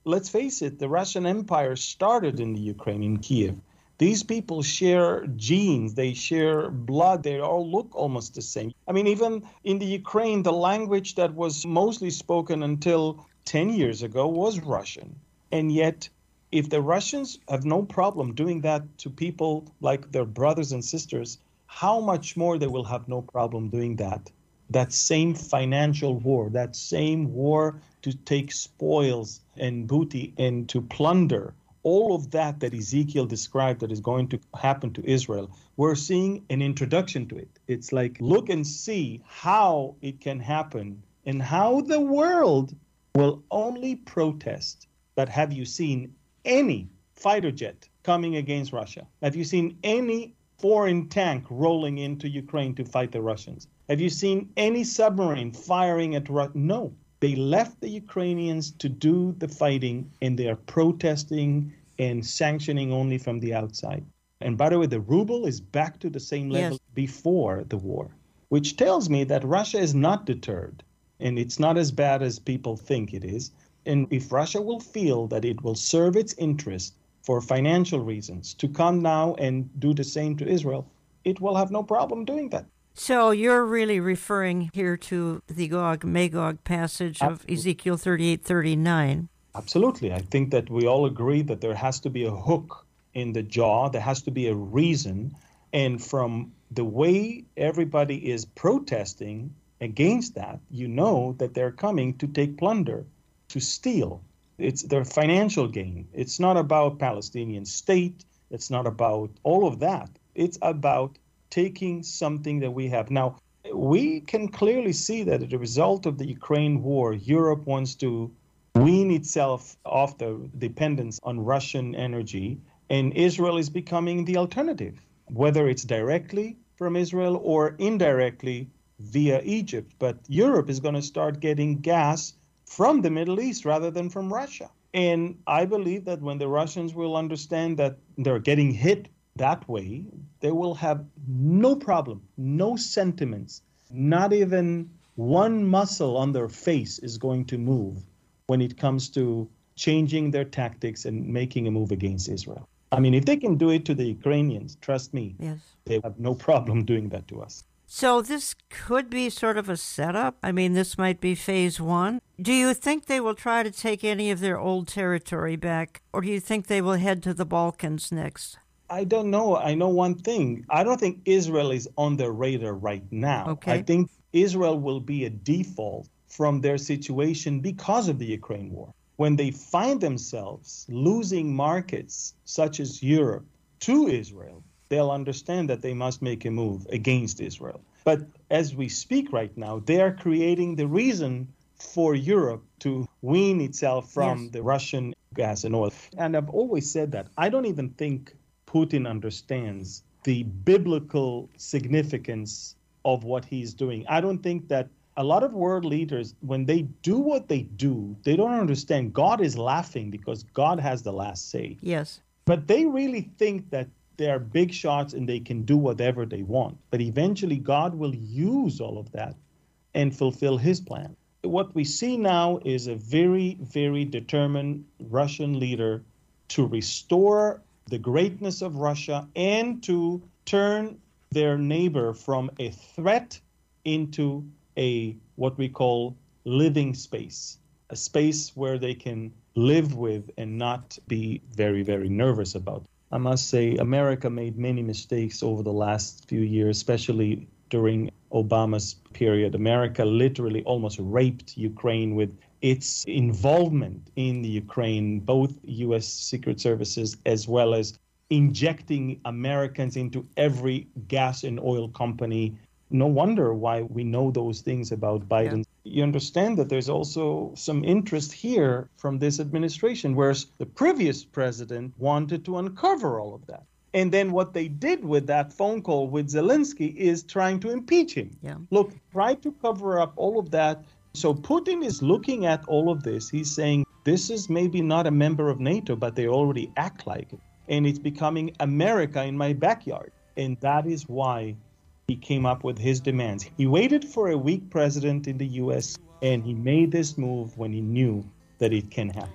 let's face it, the Russian Empire started in the Ukraine, in Kiev. These people share genes, they share blood, they all look almost the same. I mean, even in the Ukraine, the language that was mostly spoken until ten years ago was Russian. And yet, if the Russians have no problem doing that to people like their brothers and sisters, how much more they will have no problem doing that? That same financial war, that same war to take spoils and booty and to plunder. All of that that Ezekiel described that is going to happen to Israel, we're seeing an introduction to it. It's like, look and see how it can happen and how the world will only protest. But have you seen any fighter jet coming against Russia? Have you seen any foreign tank rolling into Ukraine to fight the Russians? Have you seen any submarine firing at Russia? No. They left the Ukrainians to do the fighting, and they are protesting and sanctioning only from the outside. And by the way, the ruble is back to the same level yes. before the war, which tells me that Russia is not deterred, and it's not as bad as people think it is. And if Russia will feel that it will serve its interest for financial reasons to come now and do the same to Israel, it will have no problem doing that.
So you're really referring here to the Gog-Magog passage Absolutely. Of Ezekiel thirty-eight thirty-nine.
Absolutely. I think that we all agree that there has to be a hook in the jaw. There has to be a reason. And from the way everybody is protesting against that, you know that they're coming to take plunder, to steal. It's their financial gain. It's not about Palestinian state. It's not about all of that. It's about taking something that we have. Now, we can clearly see that as a result of the Ukraine war, Europe wants to wean itself off the dependence on Russian energy, and Israel is becoming the alternative, whether it's directly from Israel or indirectly via Egypt. But Europe is going to start getting gas from the Middle East rather than from Russia. And I believe that when the Russians will understand that they're getting hit that way, they will have no problem, no sentiments, not even one muscle on their face is going to move when it comes to changing their tactics and making a move against Israel. I mean, if they can do it to the Ukrainians, trust me,
yes.
they have no problem doing that to us.
So this could be sort of a setup. I mean, this might be phase one. Do you think they will try to take any of their old territory back, or do you think they will head to the Balkans next?
I don't know. I know one thing. I don't think Israel is on their radar right now.
Okay.
I think Israel will be a default from their situation because of the Ukraine war. When they find themselves losing markets such as Europe to Israel, they'll understand that they must make a move against Israel. But as we speak right now, they are creating the reason for Europe to wean itself from yes. the Russian gas and oil. And I've always said that. I don't even think Putin understands the biblical significance of what he's doing. I don't think that a lot of world leaders, when they do what they do, they don't understand. God is laughing because God has the last say.
Yes.
But they really think that they are big shots and they can do whatever they want. But eventually God will use all of that and fulfill his plan. What we see now is a very, very determined Russian leader to restore the greatness of Russia and to turn their neighbor from a threat into a what we call living space, a space where they can live with and not be very, very nervous about. I must say, America made many mistakes over the last few years, especially during Obama's period. America literally almost raped Ukraine with its involvement in the Ukraine, both U S Secret Services as well as injecting Americans into every gas and oil company. No wonder why we know those things about Biden. Yeah. You understand that there's also some interest here from this administration, whereas the previous president wanted to uncover all of that. And then what they did with that phone call with Zelensky is trying to impeach him.
Yeah.
Look, try to cover up all of that. So Putin is looking at all of this. He's saying, this is maybe not a member of NATO, but they already act like it. And it's becoming America in my backyard. And that is why he came up with his demands. He waited for a weak president in the U S, and he made this move when he knew that it can happen.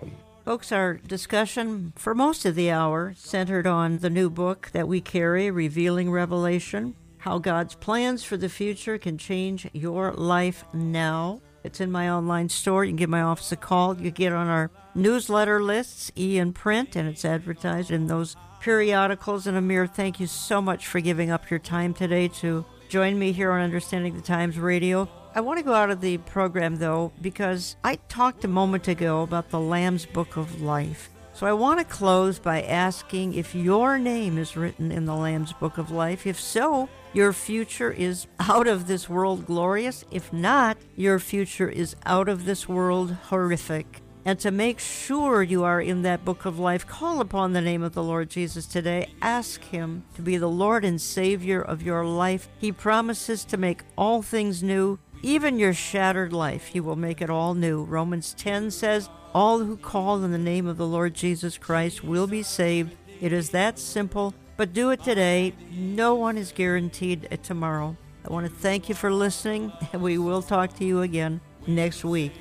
Folks, our discussion for most of the hour centered on the new book that we carry, Revealing Revelation, how God's plans for the future can change your life now. It's in my online store. You can give my office a call. You get on our newsletter lists, e and print, and it's advertised in those periodicals. And Amir, thank you so much for giving up your time today to join me here on Understanding the Times Radio. I want to go out of the program, though, because I talked a moment ago about the Lamb's Book of Life. So I want to close by asking if your name is written in the Lamb's Book of Life. If so, your future is out of this world glorious. If not, your future is out of this world horrific. And to make sure you are in that book of life, call upon the name of the Lord Jesus today. Ask Him to be the Lord and Savior of your life. He promises to make all things new, even your shattered life. He will make it all new. Romans ten says, all who call in the name of the Lord Jesus Christ will be saved. It is that simple, but do it today. No one is guaranteed a tomorrow. I want to thank you for listening, and we will talk to you again next week.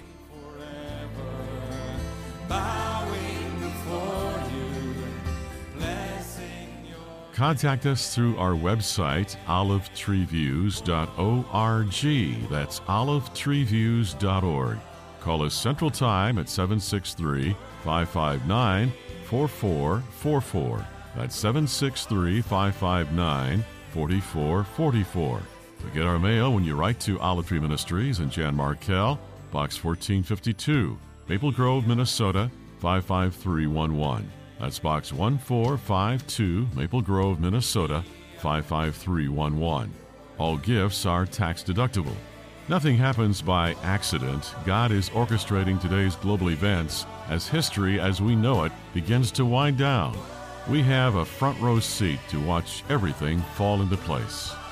Contact us through our website, olive tree views dot org. That's olive tree views dot org. Call us Central Time at seven six three, five five nine, four four four four. That's seven six three, five five nine, four four four four. You'll get our mail when you write to Olive Tree Ministries and Jan Markell, Box fourteen fifty-two, Maple Grove, Minnesota, five five three one one. That's Box one four five two, Maple Grove, Minnesota, five five three one one. All gifts are tax deductible. Nothing happens by accident. God is orchestrating today's global events as history as we know it begins to wind down. We have a front row seat to watch everything fall into place.